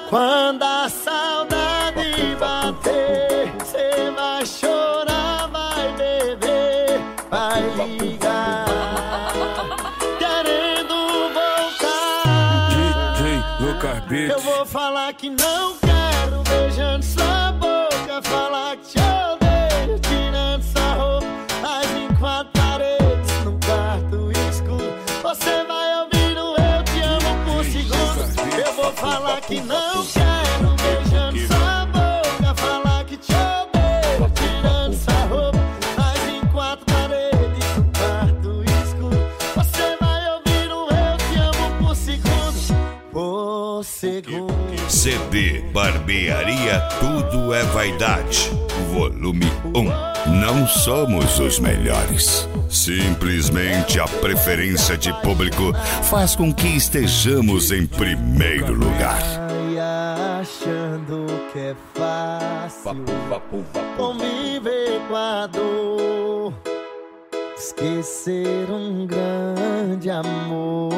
Quando a saudade bater, cê vai chorar, vai beber, vai ligar, querendo voltar. DJ Lucas Beats. Eu vou falar que não quero, beijando sua boca, falar que te odeio, tirando sua roupa, mas em quatro paredes, num quarto escuro. Você vai ouvir no Eu Te Amo por segundos. Eu vou falar que não quero, beijando sua boca, falar que te odeio, tirando sua roupa, mas em quatro paredes, num quarto escuro. Você vai ouvir no Eu Te Amo por segundos. Por segundo. CD Barbearia Tudo é Vaidade, volume 1. Não somos os melhores. Simplesmente a preferência de público faz com que estejamos em primeiro lugar. Vai achando que é fácil conviver com a dor, esquecer um grande amor.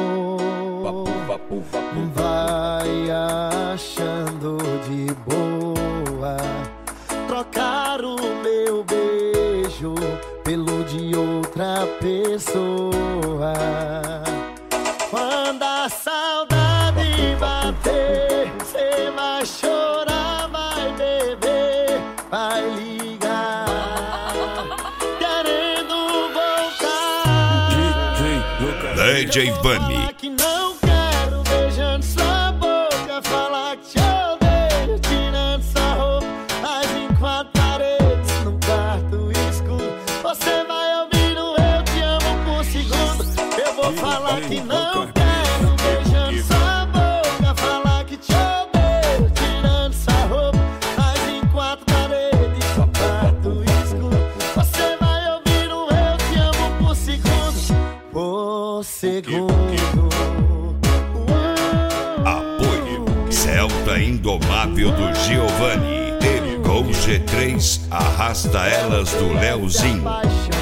Vai achando de boa trocar o meu beijo pelo de outra pessoa. Quando a saudade bater, cê vai chorar, vai beber, vai ligar, querendo voltar. DJ Bunny. Que não quero, beijando sua boca, falar que te odeio, tirando sua roupa, mas em quatro paredes, num quarto escuro. Você vai ouvir no Eu Te Amo por segundo. Eu vou falar que não quero, beijando sua boca, falar que te odeio, tirando sua roupa, mas em quatro paredes, num quarto escuro. Você vai ouvir no Eu Te Amo por segundo. Por segundo. Apoio Celta Indomável do Giovanni e Gol G3 Arrasta Elas do Leozinho.